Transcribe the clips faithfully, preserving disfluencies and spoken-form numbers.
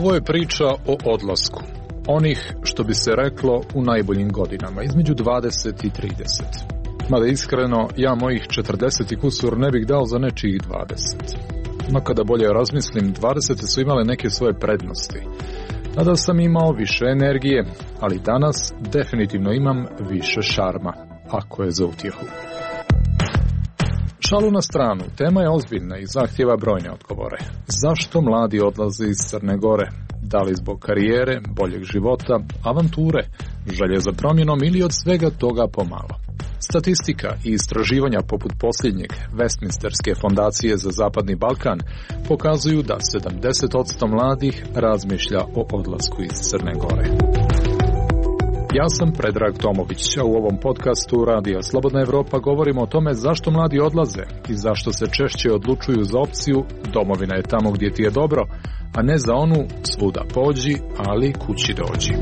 Ovo je priča o odlasku. Onih, što bi se reklo, u najboljim godinama, između dvadeset i trideset. Mada iskreno, ja mojih četrdeset i kusur ne bih dao za nečijih dvadeset. No kada bolje razmislim, dvadesete su imale neke svoje prednosti. Tada sam imao više energije, ali danas definitivno imam više šarma, ako je za utjehu. Šalu na stranu, tema je ozbiljna i zahtjeva brojne odgovore. Zašto mladi odlaze iz Crne Gore? Da li zbog karijere, boljeg života, avanture, želje za promjenom ili od svega toga pomalo? Statistika i istraživanja poput posljednjeg Westminsterske fondacije za Zapadni Balkan pokazuju da sedamdeset posto mladih razmišlja o odlasku iz Crne Gore. Ja sam Predrag Tomović, a u ovom podcastu Radija Slobodna Evropa govorimo o tome zašto mladi odlaze i zašto se češće odlučuju za opciju domovina je tamo gdje ti je dobro, a ne za onu svuda pođi, ali kući dođi.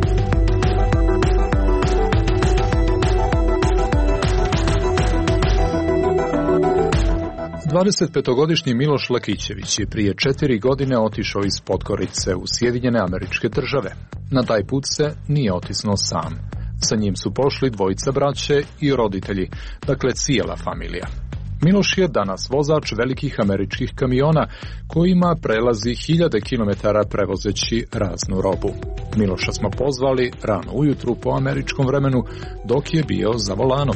dvadesetpetogodišnji Miloš Lakićević je prije četiri godine otišao iz Podgorice u Sjedinjene Američke Države. Na taj put se nije otisnuo sam. Sa njim su pošli dvojica braće i roditelji, dakle cijela familija. Miloš je danas vozač velikih američkih kamiona kojima prelazi hiljade kilometara prevozeći raznu robu. Miloša smo pozvali rano ujutru po američkom vremenu dok je bio za volanom.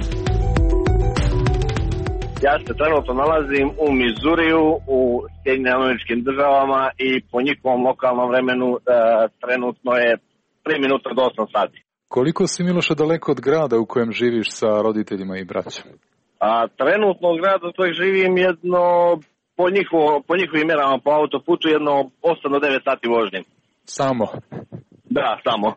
Ja se trenutno nalazim u Mizuriju, u Sjedinjenim Američkim Državama i po njihovom lokalnom vremenu e, trenutno je tri minuta do osam sati. Koliko si, Miloše, daleko od grada u kojem živiš sa roditeljima i braćom? A, trenutno od grada u kojem živim jedno, po, njihovo, po njihovim mjerama po autoputu, jedno osam do devet sati vožnje. Samo? Da, samo.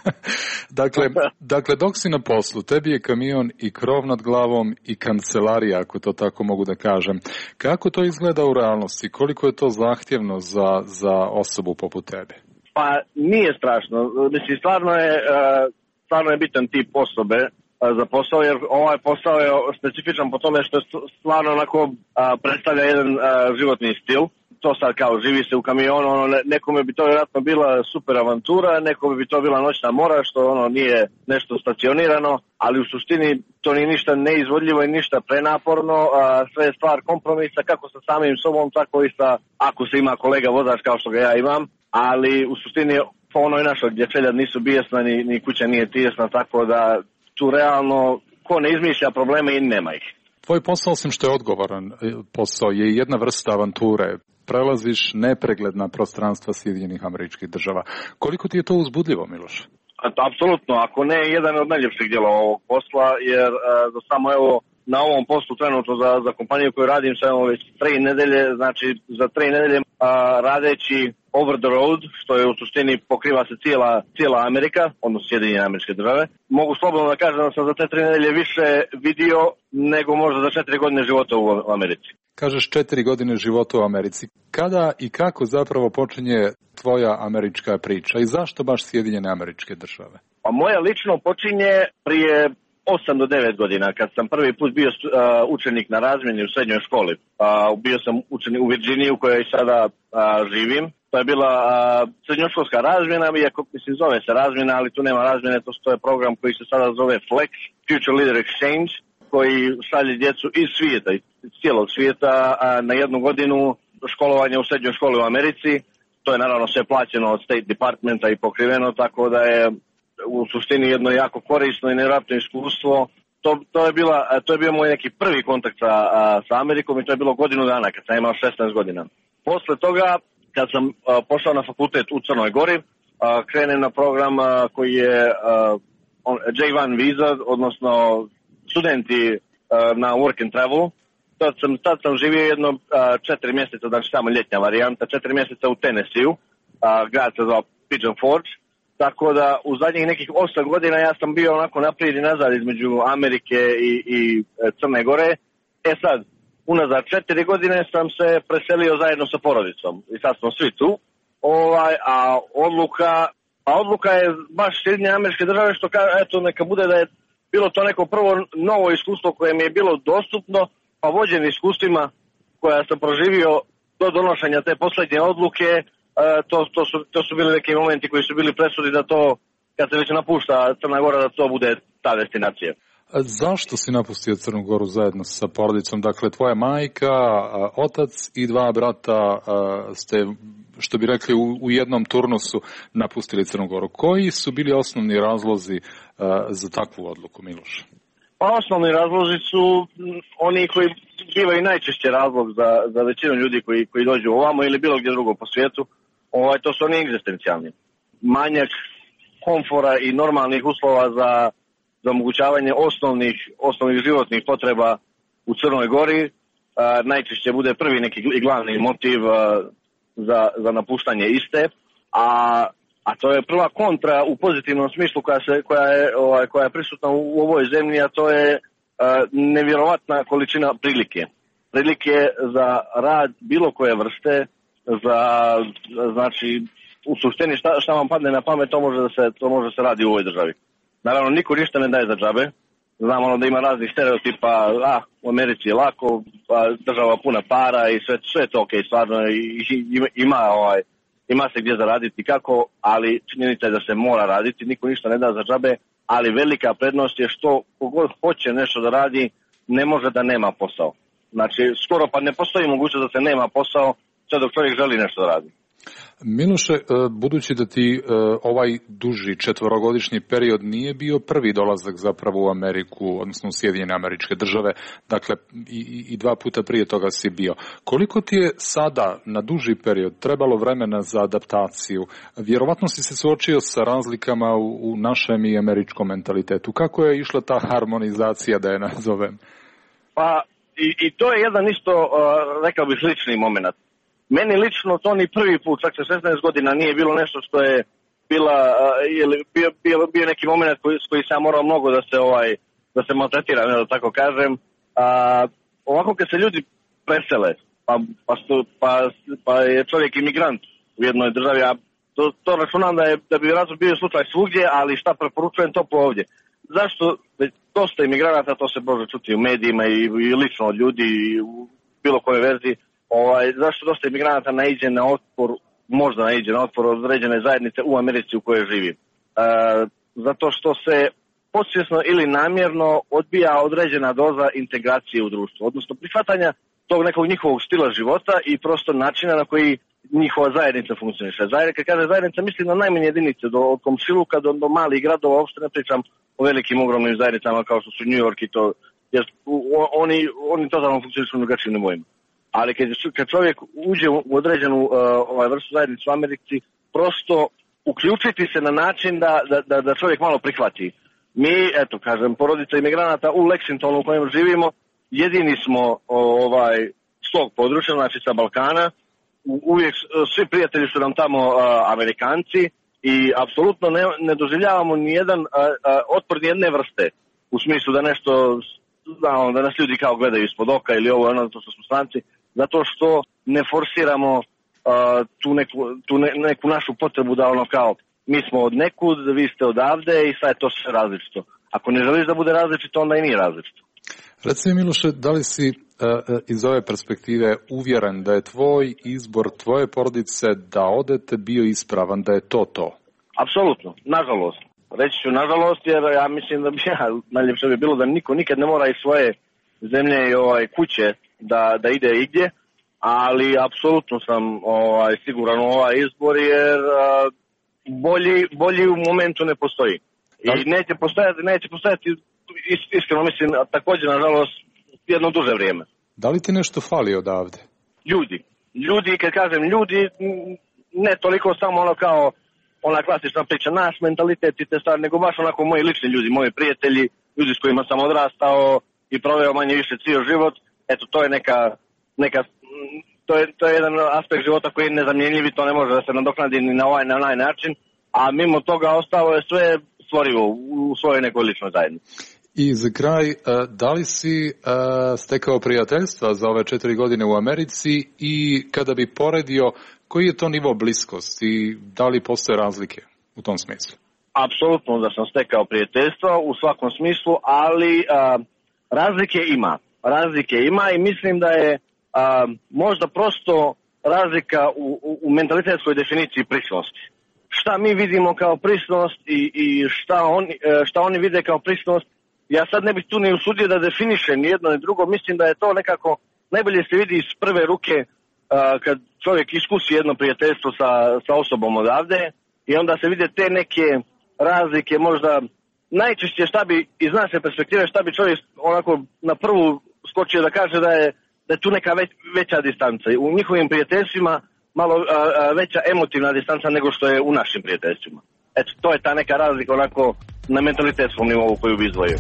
dakle, dakle, dok si na poslu, tebi je kamion i krov nad glavom i kancelarija, ako to tako mogu da kažem. Kako to izgleda u realnosti? Koliko je to zahtjevno za, za osobu poput tebe? Pa nije strašno. Mislim, stvarno je, stvarno je bitan tip osobe za posao, jer ovaj posao je specifičan po tome što stvarno onako predstavlja jedan životni stil. To sad kao živi se u kamionu, ono, nekome bi to vjerojatno bila super avantura, nekome bi to bila noćna mora, što ono nije nešto stacionirano, ali u suštini to nije ništa neizvodljivo i ništa prenaporno, a sve je stvar kompromisa kako sa samim sobom, tako i sa, ako se ima kolega vozač kao što ga ja imam, ali u suštini po onoj našoj gdje čeljad nisu bijesna, ni, ni kuća nije tijesna, tako da tu realno ko ne izmišlja probleme i nema ih. Tvoj posao, osim što je odgovoran posao, je jedna vrsta avanture. Prelaziš nepregledna prostranstva Sjedinjenih Američkih Država. Koliko ti je to uzbudljivo, Miloš? Apsolutno, ako ne jedan od najljepših dijelova ovog posla, jer za samo evo na ovom poslu trenutno za, za kompaniju koju radim samo već tri nedelje, znači za tri nedelje a, radeći over the road, što je u suštini pokriva se cijela, cijela Amerika, odnosno Sjedinjene Američke Države. Mogu slobodno da kažem da sam za te tri nedelje više vidio nego možda za četiri godine života u Americi. Kažeš četiri godine života u Americi. Kada i kako zapravo počinje tvoja američka priča i zašto baš Sjedinjene Američke Države? Pa moja lično počinje prije osam do devet godina, kad sam prvi put bio uh, učenik na razmjeni u srednjoj školi. Uh, bio sam učenik u Virginiji u kojoj sada uh, živim. To je bila uh, srednjoškolska razmjena, iako mislim zove se razmjena, ali tu nema razmjene, to, to je program koji se sada zove Flex, Future Leader Exchange, koji šalje djecu iz svijeta, iz cijelog svijeta uh, na jednu godinu školovanja u srednjoj školi u Americi. To je naravno sve plaćeno od State Departmenta i pokriveno, tako da je u suštini jedno jako korisno i nevjerojatno iskustvo. To, to, je bila, to je bio moj neki prvi kontakt sa, sa Amerikom i to je bilo godinu dana kad sam imao šesnaest godina. Posle toga, kad sam a, pošao na fakultet u Crnoj Gori, a, krenem na program a, koji je J jedan visa, odnosno studenti a, na work and travel. Tad sam, tad sam živio jedno a, četiri mjeseca, znači samo ljetnja varijanta, četiri mjeseca u Tennessee, grad se zvao Pigeon Forge. Tako da u zadnjih nekih osam godina ja sam bio onako naprijed i nazad između Amerike i, i Crne Gore. E sad, unazad četiri godine sam se preselio zajedno sa porodicom i sad smo svi tu. Ovaj, a odluka, a odluka je baš Sjedinjene Američke Države, što kaže, eto neka bude da je bilo to neko prvo novo iskustvo koje mi je bilo dostupno, pa vođen iskustvima koja sam proživio do donošenja te posljednje odluke, to, to, su, to su bili neki momenti koji su bili presudi da to, kad se već napušta Crna Gora, da to bude ta destinacija. Zašto si napustio Crnu Goru zajedno sa porodicom? Dakle, tvoja majka, otac i dva brata ste, što bi rekli, u, u jednom turnusu napustili Crnu Goru. Koji su bili osnovni razlozi za takvu odluku, Miloš? Pa osnovni razlozi su oni koji bivaju najčešće razlog za, za većinu ljudi koji, koji dođu ovamo ili bilo gdje drugo po svijetu. Ovaj, to su oni egzistencijalni. Manjak komfora i normalnih uslova za, za omogućavanje osnovnih, osnovnih životnih potreba u Crnoj Gori. A, najčešće bude prvi neki i glavni motiv a, za, za napuštanje iste. A A to je prva kontra u pozitivnom smislu koja, se, koja, je, ovaj, koja je prisutna u, u ovoj zemlji, a to je uh, nevjerovatna količina prilike. Prilike za rad bilo koje vrste, za, znači, u suštini šta, šta vam padne na pamet, to može da se, to može da se radi u ovoj državi. Naravno, niko ništa ne daje za džabe. Znamo ono da ima raznih stereotipa, a, u Americi je lako, pa država puna para i sve, sve to okej, okay, stvarno, i, i, ima ovaj, ima se gdje zaraditi kako, ali činjenica je da se mora raditi, niko ništa ne da za džabe, ali velika prednost je što kogod hoće nešto da radi, ne može da nema posao. Znači, skoro pa ne postoji mogućnost da se nema posao, sve dok čovjek želi nešto da radi. Miloše, budući da ti ovaj duži četvorogodišnji period nije bio prvi dolazak zapravo u Ameriku, odnosno u Sjedinjene Američke Države, dakle i, i dva puta prije toga si bio. Koliko ti je sada na duži period trebalo vremena za adaptaciju? Vjerovatno si se suočio sa razlikama u, u našem i američkom mentalitetu. Kako je išla ta harmonizacija, da je nazovem? Pa i, i to je jedan isto, uh, rekao bih, slični moment. Meni lično to ni prvi put, čak sa šesnaest godina, nije bilo nešto što je bila, uh, bio, bio, bio neki moment koji, s koji sam morao mnogo da se ovaj da se maltretiram, da tako kažem. Uh, ovako kad se ljudi presele, pa, pa, stu, pa, pa je čovjek imigrant u jednoj državi, a to, to računam da, je, da bi vjerojatno bio slučaj svugdje, ali šta preporučujem toplo ovdje. Zašto? Dosta imigranata, to se može čuti u medijima i, i lično od ljudi i u bilo kojoj verziji. Ovaj, zašto dosta imigranata naiđe na otpor, možda naiđe na otpor određene zajednice u Americi u kojoj živi? E, zato što se podsvjesno ili namjerno odbija određena doza integracije u društvu, odnosno prihvatanja tog nekog njihovog stila života i prosto načina na koji njihova zajednica funkcioniše. Zajednica, kad kaže zajednica, mislim na najmanje jedinice, do, od komšiluka do, do malih gradova, uopšte ne pričam o velikim ogromnim zajednicama kao što su New York i to, jer oni, oni totalno funkcionišu na drugačijim nivoima. Ali kad, kad čovjek uđe u određenu uh, ovaj vrstu zajednicu u Americi, prosto uključiti se na način da, da, da, da čovjek malo prihvati. Mi, eto, kažem, porodica imigranata u Lexingtonu u kojem živimo, jedini smo ovaj, s tog područja, znači sa Balkana. U, uvijek svi prijatelji su nam tamo uh, Amerikanci i apsolutno ne, ne doživljavamo ni jedan uh, uh, otpor ni jedne vrste. U smislu da nešto, da, da nas ljudi kao gledaju ispod oka ili ovo, ono, to što smo stranci. Zato što ne forsiramo uh, tu, neku, tu ne, neku našu potrebu da ono kao mi smo od nekud, vi ste odavde i sad je to sve različito. Ako ne želiš da bude različito, onda i nije različito. Reci mi, Miloše, da li si uh, iz ove perspektive uvjeren da je tvoj izbor tvoje porodice da odete bio ispravan, da je to to? Apsolutno, nažalost. Reći ću nažalost jer ja mislim da bi ja, najljepše bi bilo da niko nikad ne mora iz svoje zemlje i ovaj, kuće da, da ide igdje, ali apsolutno sam ovaj, siguran u ovaj izbor jer uh, bolji, bolji u momentu ne postoji. I neće postojati, neće postojati, iskreno mislim, također nažalost jedno duže vrijeme. Da li ti nešto fali odavde? Ljudi. Ljudi, kad kažem ljudi, ne toliko samo ono kao ona klasična priča, naš mentalitet i te stvari, nego baš onako moji lični ljudi, moji prijatelji, ljudi s kojima sam odrastao i proveo manje više cijel život. Eto, to je neka, neka to, je, to je jedan aspekt života koji je nezamjenjiv i to ne može da se nadoknadi ni na ovaj, na onaj način, a mimo toga ostalo je sve stvorivo u svojoj nekoj ličnoj zajednici. I za kraj, da li si stekao prijateljstva za ove četiri godine u Americi i kada bi poredio, koji je to nivo bliskosti, da li postoje razlike u tom smislu? Apsolutno da sam stekao prijateljstva u svakom smislu, ali a, razlike ima. Razlike ima i mislim da je a, možda prosto razlika u, u, u mentalitetskoj definiciji prisnosti. Šta mi vidimo kao prisnost i, i šta, oni, šta oni vide kao prisnost, ja sad ne bih tu ni usudio da definišem ni jedno ni drugo, mislim da je to nekako, najbolje se vidi iz prve ruke uh, kad čovjek iskusi jedno prijateljstvo sa, sa osobom odavde i onda se vide te neke razlike, možda najčešće šta bi iz naše perspektive, šta bi čovjek onako na prvu skočio da kaže da je, da je tu neka već, veća distanca. U njihovim prijateljstvima malo a, a, veća emotivna distanca nego što je u našim prijateljstvima. Eto, to je ta neka razlika onako na mentalitetskom nivou koju bi izdvojio.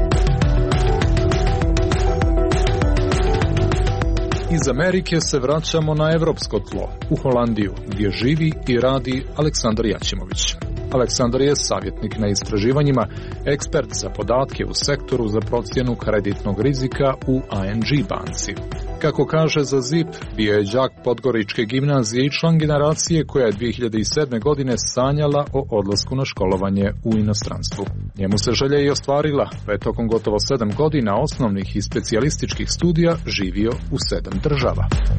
Iz Amerike se vraćamo na evropsko tlo, u Holandiju, gdje živi i radi Aleksandar Jaćimović. Aleksandar je savjetnik na istraživanjima, ekspert za podatke u sektoru za procjenu kreditnog rizika u I N G banci. Kako kaže za Z I P, bio je đak Podgoričke gimnazije i član generacije koja je dvije hiljade sedme. godine sanjala o odlasku na školovanje u inostranstvu. Njemu se želja i ostvarila, pa je tokom gotovo sedam godina osnovnih i specijalističkih studija živio u sedam država.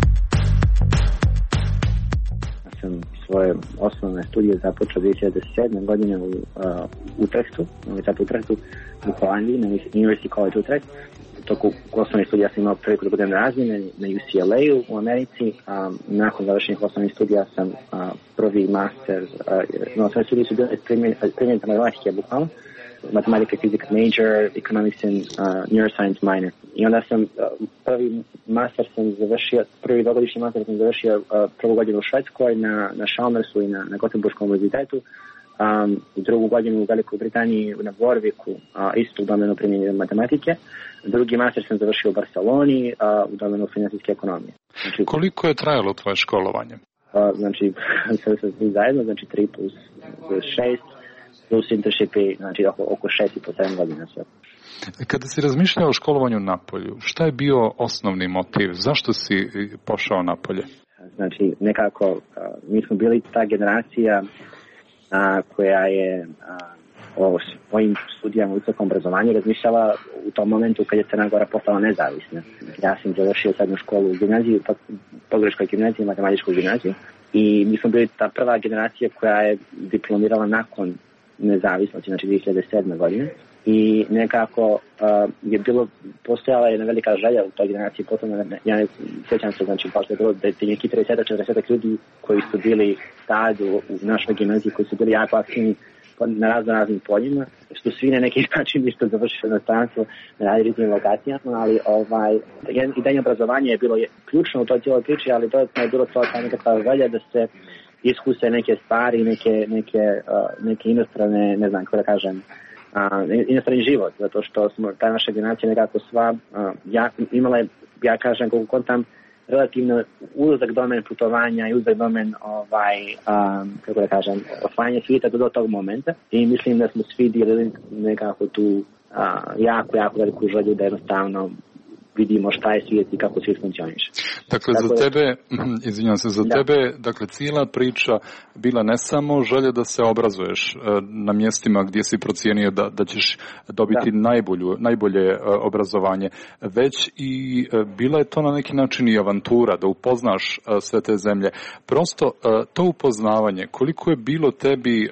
Sam svoje osnovne studije započeo dvije hiljade sedme. godine u uh, Utrechtu, u Utrechtu u Holandiji, na University College Utrecht. Toku osnovnih studija sam imao priliku da budem na razmjene na U C L A-u u Americi. Um, nakon završenih osnovnih studija sam uh, prvi master, uh, no, sve studije su bile primjenite matematike, bukvalno, matematika, fizika major, economics and uh, neuroscience minor. I onda sam uh, prvi master sam završio, prvi dvogodišnji master sam završio uh, prvu godinu u Švedskoj na, na Chalmersu i na, na Gothenburgskom univerzitetu. Um, drugu godinu u Velikoj Britaniji na Warwicku, uh, isto u domenu primjenjene matematike. Drugi master sam završio u Barceloni, uh, u domenu financijske ekonomije. Znači, koliko je trajalo tvoje školovanje? Uh, znači, sve se svi zajedno, znači tri plus šest, plus internshipi, znači oko, oko šest i po sedam godina sve. Kada si razmišljao o školovanju napolju, šta je bio osnovni motiv? Zašto si pošao napolje? Znači, nekako, uh, mi smo bili ta generacija a, koja je a, o svojim studijama u visokom obrazovanju razmišljala u tom momentu kad je Crna Gora postala nezavisna. Ja sam završio srednju školu u gimnaziji, Podgoričkoj gimnaziji, matematičkoj gimnaziji, i mi smo bili ta prva generacija koja je diplomirala nakon nezavisnosti, znači dvije hiljade sedme. godine. I nekako uh, je bilo, postojala jedna velika želja u toj generaciji, potom ja ne sjećam se, znači kao što je bilo da je neki trideset do četrdeset ljudi koji su bili tad u, u našoj gimnaziji, koji su bili jako aktivni na razno raznim poljima, što svi na neki način isto završili na stranstvu na različitim lokacijama, ali ovaj, i dalje obrazovanje je bilo je ključno u toj cijeloj priči, ali dodatno je bilo to ta nekakva želja da se iskuse neke stvari, neke, neke, uh, neke inostrane, ne znam kako da kažem, Uh, inostrani život, zato što smo ta naša generacija nekako sva uh, ja, imala je, ja kažem, koliko kontam, relativno uzak domen putovanja i uzak domen ovaj, um, kako da kažem, osvajanje svijeta do, do tog momenta, i mislim da smo svi dijelili nekako tu uh, jako, jako veliku želju da jednostavno vidimo šta je svijet i kako svijet funkcioniše. Dakle, Tako za tebe, izvinjam se, za da. tebe, dakle, cijela priča bila ne samo želja da se obrazuješ na mjestima gdje si procijenio da, da ćeš dobiti da. najbolju, najbolje obrazovanje, već i bila je to na neki način i avantura, da upoznaš sve te zemlje. Prosto to upoznavanje, koliko je bilo tebi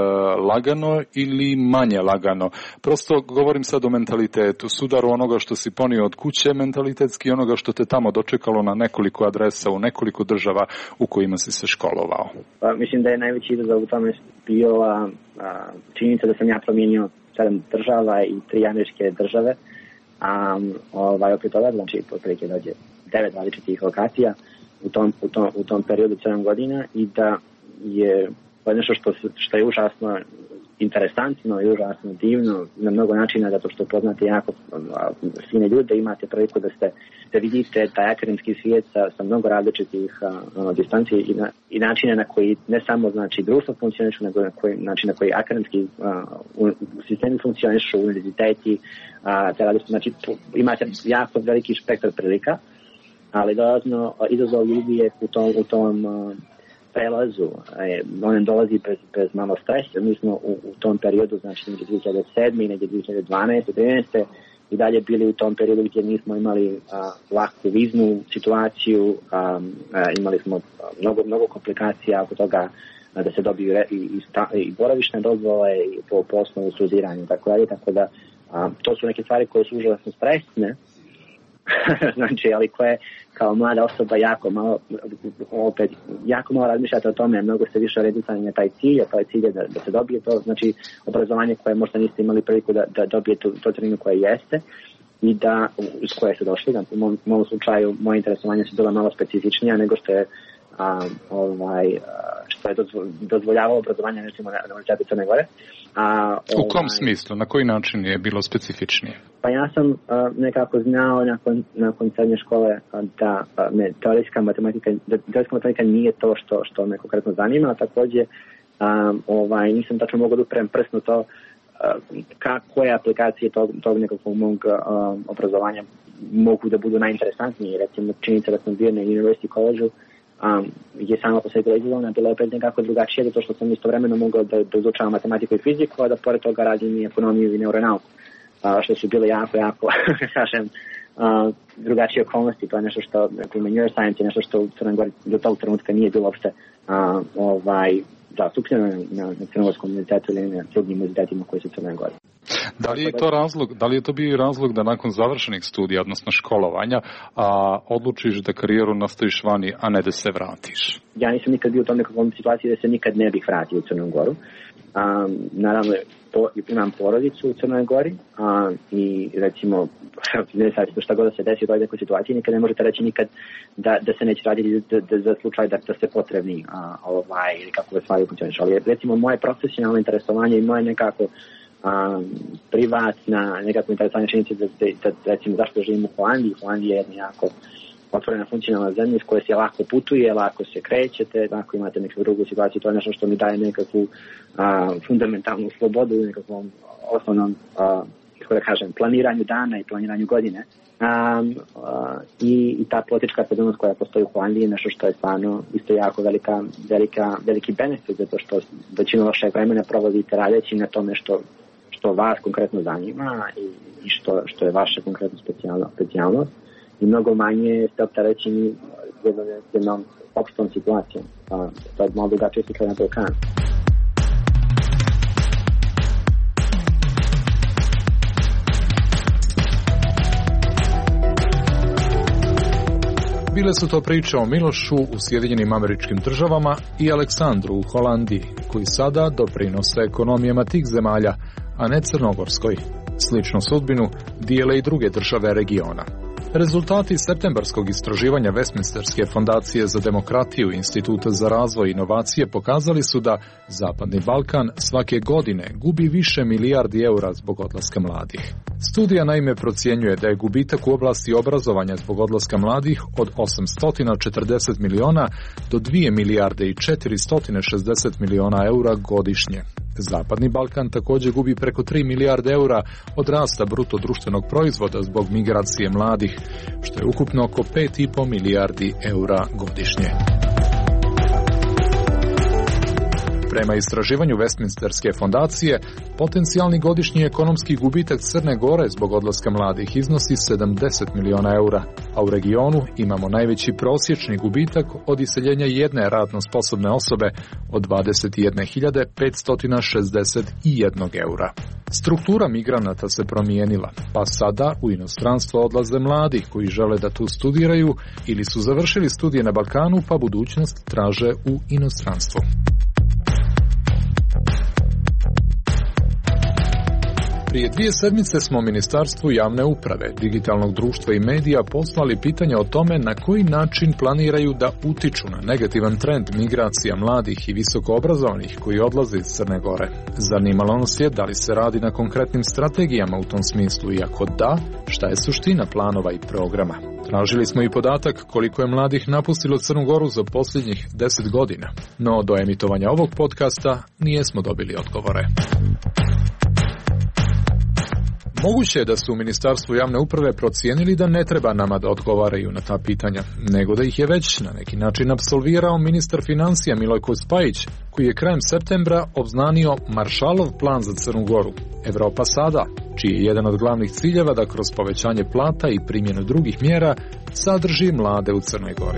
lagano ili manje lagano? Prosto govorim sad o mentalitetu, sudaru onoga što si ponio od kuće, mentalitetski onoga što te tamo dočekalo na nekoliko adresa u nekoliko država u kojima si se školovao. Pa, mislim da je najveći izazov u tome bila a, činjenica da sam ja promijenio sedam država i tri američke države, a ovaj, opet toga, znači potprilike dođe devet različitih lokacija u tom, u tom, u tom periodu sedam godina, i da je nešto što, što je užasno interesantno i užasno divno na mnogo načina, zato što poznate jako fine ljude, imate priliku da ste da vidite taj akademski svijet sa, sa mnogo različitih distanci i, na, i načine na koji ne samo znači društvo funkcionišu, nego na koji način na koji akademski uh, sistemi funkcionišu, univerziteti, uh, te različite, znači imate jako veliki spektar prilika, ali dodatno izazov ljudi je u tom, u tom uh, prelazu, on dolazi bez, bez malo stresa. Mi smo u, u tom periodu, znači negdje dvije hiljade sedme i negdje dvije hiljade dvanaeste trinaeste i dalje bili u tom periodu gdje nismo imali a, laku viznu situaciju, a, a, imali smo mnogo, mnogo komplikacija oko toga a, da se dobiju re, i, i, sta, i boravišne dozvole i po, po osnovu studiranja, tako dalje, tako da a, to su neke stvari koje su užasno stresne, znači, ali koje kao mlada osoba jako malo, opet, jako malo razmišljate o tome, mnogo ste više orijentirani na taj cilj, a taj cilj je da, da se dobije to, znači, obrazovanje koje možda niste imali priliku da, da dobije to, to treninu koje jeste i da, iz koje ste došli, da, u mom, mom slučaju, moje interesovanje su bila malo specifičnija nego što je a, ovaj, što je dozvoljavao obrazovanje, recimo, na Univerzitetu Crne Gore. A, ovaj, u kom ovaj, smislu? Na koji način je bilo specifičnije? Pa ja sam uh, nekako znao nakon, nakon srednje škole uh, da uh, me teorijska matematika, da teorijska matematika nije to što, što me konkretno zanima, a također um, ovaj, nisam tačno mogao da uprem prst na to uh, ka, koje aplikacije tog, tog nekakvog mog uh, obrazovanja mogu da budu najinteresantnije. Recimo, činjenica da sam bio na University College-u Um, je samo po sebi izgledala, bilo je opet nekako drugačije, zato što sam istovremeno mogao da, da izučavam matematiku i fiziku, a da pored toga radim i ekonomiju i neuronauku, uh, što su bile jako, jako, kažem, uh, drugačije okolnosti. To je nešto što, na primjer, neuroscience je nešto što u Crnoj Gori do tog trenutka nije bilo uopšte uh, ovaj, zastupljeno na, na Crnogorskom univerzitetu ili na drugim univerzitetima koji su u Crnoj Gori. Da li je to razlog, da li je to bio razlog da nakon završenih studija, odnosno školovanja, a, odlučiš da karijeru nastaviš vani, a ne da se vratiš? Ja nisam nikad bio u tom nekakvom situaciji da se nikad ne bih vratio u Crnu Goru. Um, naravno, po, imam porodicu u Crnoj Gori um, i recimo, ne sad šta god da se desi u toj nekoj situaciji, nikad ne možete reći nikad da, da se neće raditi da, da, za slučaj da, da ste potrebni a, ovaj, ili kako da stvari funkcioniš. Ali recimo moje profesionalno interesovanje i moje nekako Um, privatna, nekako interesantna činjenica da, da, da recimo zašto živim u Holandiji. Holandija je jedna jako otvorena funkcionalna zemlja s koje se lako putuje, lako se krećete, lako imate neku drugu situaciju, to je nešto što mi daje nekakvu uh, fundamentalnu slobodu u nekakvom osnovnom, uh, kako da kažem, planiranju dana i planiranju godine. Um, uh, i, i ta politička stabilnost koja postoji u Holandiji je nešto što je stvarno isto jako velika, velika, veliki benefit, zato što većinu vašeg vremena provodite radeći na tome što što vas konkretno zanima i, i što, što je vaša konkretno specijalno, specijalnost i mnogo manje ste opterećeni jednom, jednom opštom situacijom. A, to je malo drugačije slučaj na Balkanu. Bile su to priče o Milošu u Sjedinjenim Američkim Državama i Aleksandru u Holandiji, koji sada doprinose ekonomijama tih zemalja, a ne crnogorskoj. Sličnu sudbinu dijele i druge države regiona. Rezultati septembarskog istraživanja Westminsterske fondacije za demokratiju i Instituta za razvoj i inovacije pokazali su da Zapadni Balkan svake godine gubi više milijardi eura zbog odlaska mladih. Studija naime procjenjuje da je gubitak u oblasti obrazovanja zbog odlaska mladih od osamsto četrdeset miliona do dvije milijarde i četiristo šezdeset miliona eura godišnje. Zapadni Balkan također gubi preko tri milijarde eura od rasta bruto društvenog proizvoda zbog migracije mladih, što je ukupno oko pet i po milijardi eura godišnje. Prema istraživanju Westminsterske fondacije, potencijalni godišnji ekonomski gubitak Crne Gore zbog odlaska mladih iznosi sedamdeset miliona eura, a u regionu imamo najveći prosječni gubitak od iseljenja jedne radno sposobne osobe od dvadeset jedne hiljade petsto šezdeset jedan eura. Struktura migranata se promijenila, pa sada u inostranstvo odlaze mladi koji žele da tu studiraju ili su završili studije na Balkanu pa budućnost traže u inostranstvu. Prije dvije sedmice smo Ministarstvu javne uprave, digitalnog društva i medija poslali pitanje o tome na koji način planiraju da utiču na negativan trend migracija mladih i visoko obrazovanih koji odlaze iz Crne Gore. Zanimalo nas je da li se radi na konkretnim strategijama u tom smislu i ako da, šta je suština planova i programa. Tražili smo i podatak koliko je mladih napustilo Crnu Goru za posljednjih deset godina, no do emitovanja ovog podcasta nijesmo dobili odgovore. Moguće je da su u Ministarstvu javne uprave procijenili da ne treba nama da odgovaraju na ta pitanja, nego da ih je već na neki način apsolvirao ministar financija Milojko Spajić, koji je krajem septembra obznanio Maršalov plan za Crnu Goru, Evropa sada, čiji je jedan od glavnih ciljeva da kroz povećanje plata i primjenu drugih mjera sadrži mlade u Crnoj Gori.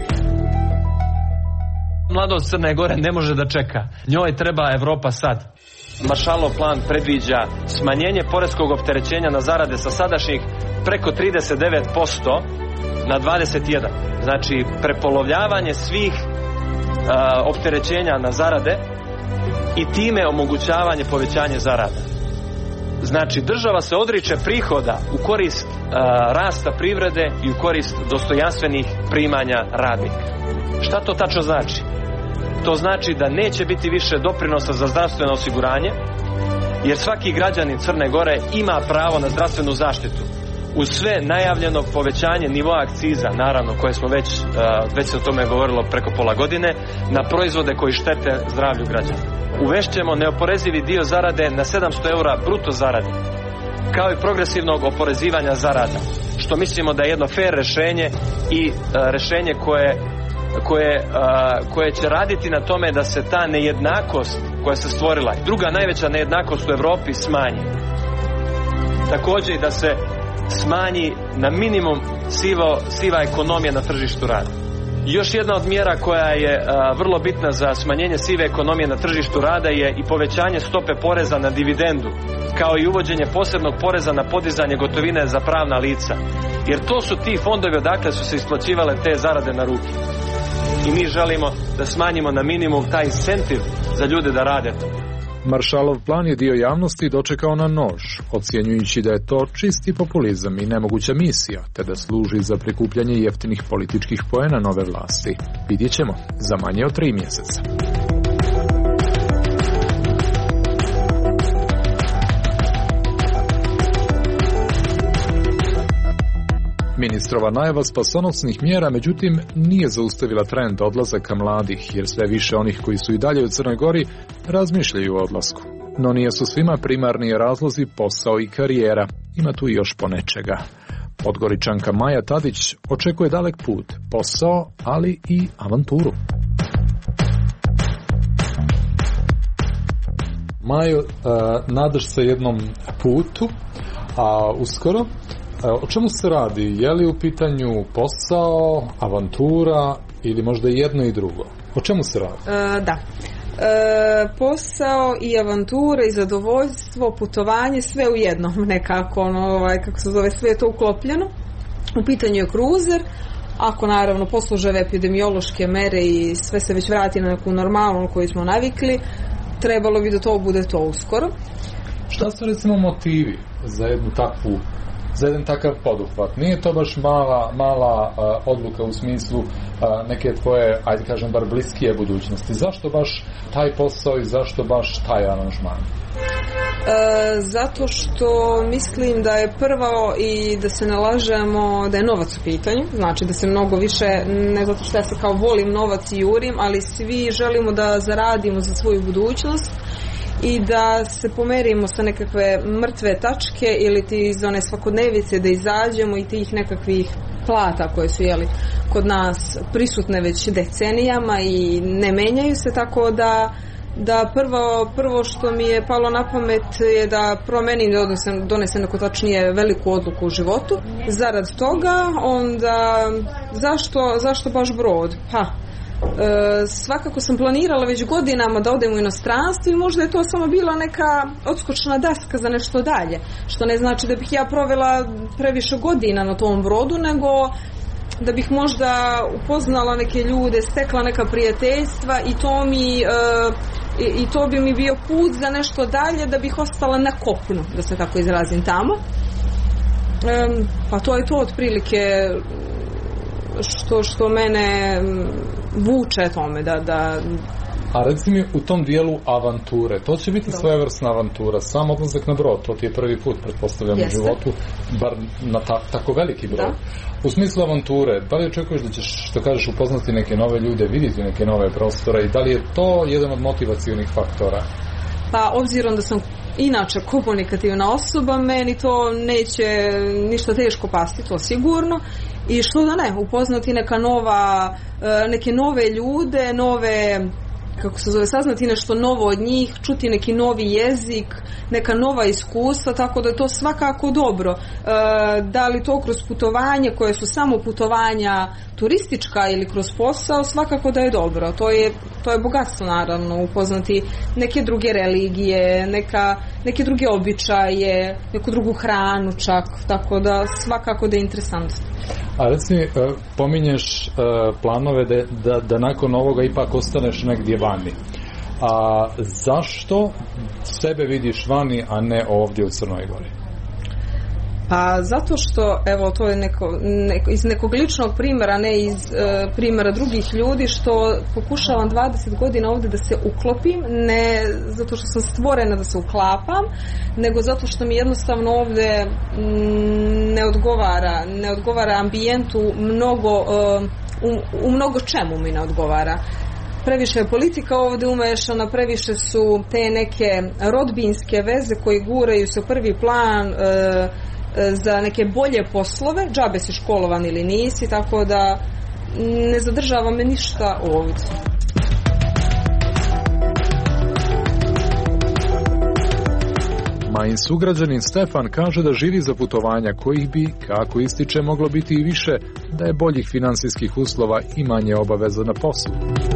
Mladost Crne Gore ne može da čeka. Njoj treba Evropa sad. Maršalov plan predviđa smanjenje poreskog opterećenja na zarade sa sadašnjih preko trideset devet posto na dvadeset jedan. Znači prepolovljavanje svih uh, opterećenja na zarade i time omogućavanje povećanja zarada. Znači država se odriče prihoda u korist uh, rasta privrede i u korist dostojanstvenih primanja radnika. Šta to tačno znači? To znači da neće biti više doprinosa za zdravstveno osiguranje, jer svaki građanin Crne Gore ima pravo na zdravstvenu zaštitu. Uz sve najavljeno povećanje nivoa akciza, naravno, koje smo već, već se o tome govorilo preko pola godine, na proizvode koji štete zdravlju građana. Uvešćemo neoporezivi dio zarade na sedamsto eura bruto zarade, kao i progresivnog oporezivanja zarada, što mislimo da je jedno fair rešenje i rešenje koje Koje, uh, koje će raditi na tome da se ta nejednakost koja se stvorila, druga najveća nejednakost u Evropi, smanji. Također i da se smanji na minimum sivo, siva ekonomija na tržištu rada. Još jedna od mjera koja je uh, vrlo bitna za smanjenje sive ekonomije na tržištu rada je i povećanje stope poreza na dividendu, kao i uvođenje posebnog poreza na podizanje gotovine za pravna lica. Jer to su ti fondovi odakle su se isplaćivale te zarade na ruke. I mi želimo da smanjimo na minimum taj incentiv za ljude da rade to. Maršalov plan je dio javnosti dočekao na nož, ocjenjujući da je to čisti populizam i nemoguća misija, te da služi za prikupljanje jeftinih političkih poena nove vlasti. Vidjet ćemo za manje od tri mjeseca. Ministrova najava spasonosnih mjera, međutim, nije zaustavila trend odlazaka mladih, jer sve više onih koji su i dalje u Crnoj Gori razmišljaju o odlasku. No nije su svima primarni razlozi posao i karijera, ima tu još ponečega. Podgoričanka Maja Tadić očekuje dalek put, posao, ali i avanturu. Majo, uh, nadaš se jednom putu, a uskoro. O čemu se radi? Je li u pitanju posao, avantura ili možda jedno i drugo? O čemu se radi? E, da. E, posao i avantura i zadovoljstvo, putovanje, sve u jednom nekako, ono, ovaj, kako se zove, sve je to uklopljeno. U pitanju je kruzer, ako naravno poslužave epidemiološke mere i sve se već vrati na neku normalnu koju smo navikli, trebalo bi da to bude to uskoro. Šta su recimo motivi za jednu takvu za jedan takav poduhvat? Nije to baš mala, mala uh, odluka u smislu uh, neke tvoje, ajde kažem, bar bliskije budućnosti. Zašto baš taj posao i zašto baš taj aranžman? E, zato što mislim da je prvo i da se ne lažemo da je novac u pitanju, znači da se mnogo više, ne zato što ja se kao volim novac i jurim, ali svi želimo da zaradimo za svoju budućnost i da se pomerimo sa nekakve mrtve tačke ili ti iz one svakodnevice da izađemo i tih nekakvih plata koje su jeli kod nas prisutne već decenijama i ne menjaju se, tako da da prvo, prvo što mi je palo na pamet je da promenim, da donesem, donesem neko tačnije veliku odluku u životu. Zarad toga, onda zašto, zašto baš brod? Pa, E, svakako sam planirala već godinama da odem u inostranstvo i možda je to samo bila neka odskočna daska za nešto dalje, što ne znači da bih ja provela previše godina na tom brodu, nego da bih možda upoznala neke ljude, stekla neka prijateljstva i to mi e, i, i to bi mi bio put za nešto dalje, da bih ostala na kopnu, da se tako izrazim, tamo. E, pa to je to otprilike što, što mene vuče tome da, da... A reci mi, u tom dijelu avanture, to će biti svojevrsna avantura, sam odlazak na brod, to ti je prvi put, pretpostavljam, u životu, bar na ta, tako veliki brod. Da. U smislu avanture, da li očekuješ da ćeš, što kažeš, upoznati neke nove ljude, vidjeti neke nove prostore i da li je to jedan od motivacionih faktora? Pa obzirom da sam inače komunikativna osoba, meni to neće ništa teško pasti, to sigurno. I što da ne, upoznati neka nova, neke nove ljude, nove, kako se zove, saznati nešto novo od njih, čuti neki novi jezik, neka nova iskustva, tako da je to svakako dobro. E, da li to kroz putovanje, koje su samo putovanja turistička ili kroz posao, svakako da je dobro. To je, to je bogatstvo, naravno, upoznati neke druge religije, neka, neke druge običaje, neku drugu hranu čak, tako da svakako da je interesantno. A reci mi, pominješ planove da, da, da nakon ovoga ipak ostaneš negdje vani. A zašto sebe vidiš vani, a ne ovdje u Crnoj Gori? Pa zato što, evo, to je neko, neko, iz nekog ličnog primjera, ne iz e, primjera drugih ljudi, što pokušavam dvadeset godina ovdje da se uklopim, ne zato što sam stvorena da se uklapam, nego zato što mi jednostavno ovdje m, ne odgovara, ne odgovara ambijentu mnogo, e, u, u mnogo čemu mi ne odgovara. Previše je politika ovdje umešana, previše su te neke rodbinske veze koji guraju se u prvi plan, e, za neke bolje poslove, džabe si školovan ili nisi, tako da ne zadržava me ništa ovdje. Majin sugrađanin Stefan kaže da živi za putovanja kojih bi, kako ističe, moglo biti i više, da je boljih finansijskih uslova i manje obaveza na poslu.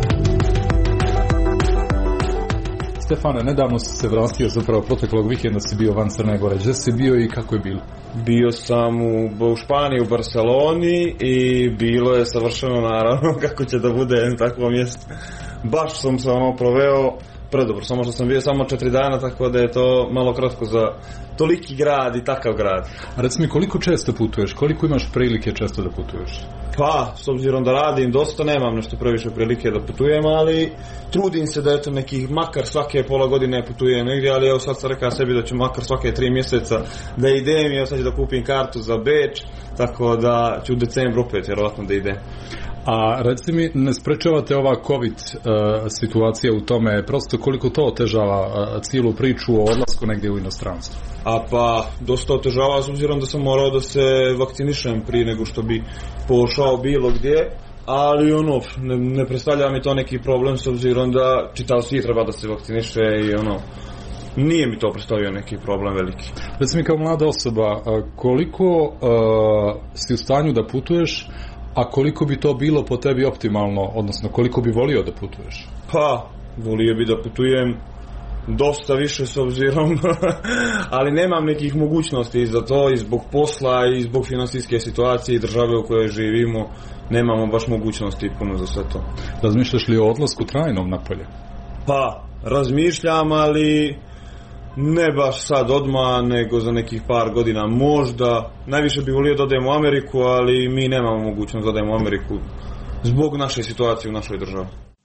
Stefane, nedavno si se vratio, zapravo proteklog vikenda si bio van Crne Gore. Gdje si bio i kako je bilo? Bio sam u, u Španiji, u Barceloni i bilo je savršeno, naravno, kako će da bude takvo mjesto. Baš sam se ono proveo predobro, samo što sam bio samo četiri dana, tako da je to malo kratko za toliki grad i takav grad. A reci mi, koliko često putuješ? Koliko imaš prilike često da putuješ? Pa, s obzirom da radim dosta, nemam nešto previše prilike da putujem, ali trudim se da eto nekih, makar svake pola godine putujem negdje, ali evo sad sam rekao sebi da ću makar svake tri mjeseca da idem i evo sad ću da kupim kartu za Beč, tako da ću u decembru opet vjerovatno da idem. A reci mi, ne sprečavate ova COVID uh, situacija u tome, prosto koliko to otežava uh, cijelu priču o odlasku negdje u inostranstvo? A pa, dosta otežava s obzirom da sam morao da se vakcinišem prije nego što bi pošao bilo gdje, ali ono, ne, ne predstavlja mi to neki problem s obzirom da čitav svijet treba da se vakciniše i ono, nije mi to predstavio neki problem veliki. Reci mi, kao mlada osoba, koliko uh, si u stanju da putuješ, a koliko bi to bilo po tebi optimalno, odnosno koliko bi volio da putuješ? Pa, volio bi da putujem dosta više s obzirom, ali nemam nekih mogućnosti za to i zbog posla i zbog finansijske situacije i države u kojoj živimo, nemamo baš mogućnosti puno za sve to. Razmišljaš li o odlasku trajnom napolje? Pa, razmišljam, ali ne baš sad odmah, nego za nekih par godina možda. Najviše bih volio da odem u Ameriku, ali mi nemamo mogućnost da odem u Ameriku zbog naše situacije u našoj državi.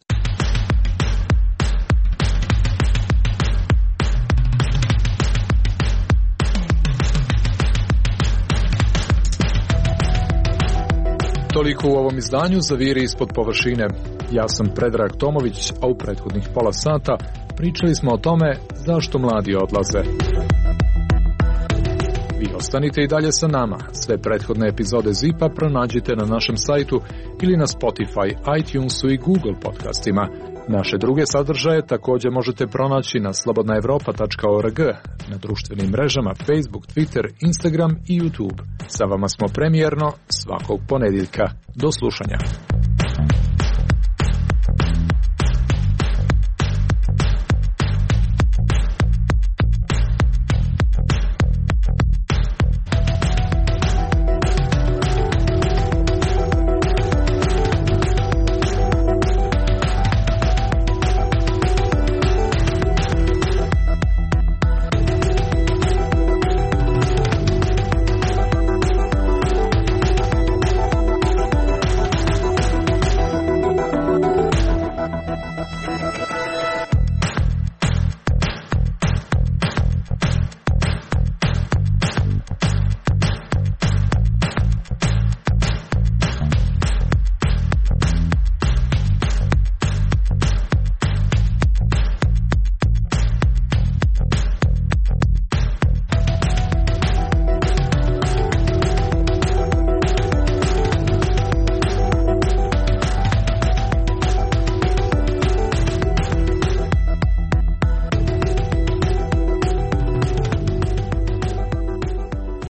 Toliko u ovom izdanju Zaviri ispod površine. Ja sam Predrag Tomović, a u prethodnih pola sata pričali smo o tome zašto mladi odlaze. Vi ostanite i dalje sa nama. Sve prethodne epizode Zipa pronađite na našem sajtu ili na Spotify, iTunesu i Google podcastima. Naše druge sadržaje također možete pronaći na slobodna evropa tačka org, na društvenim mrežama Facebook, Twitter, Instagram i YouTube. Sa vama smo premijerno svakog ponedjeljka. Do slušanja.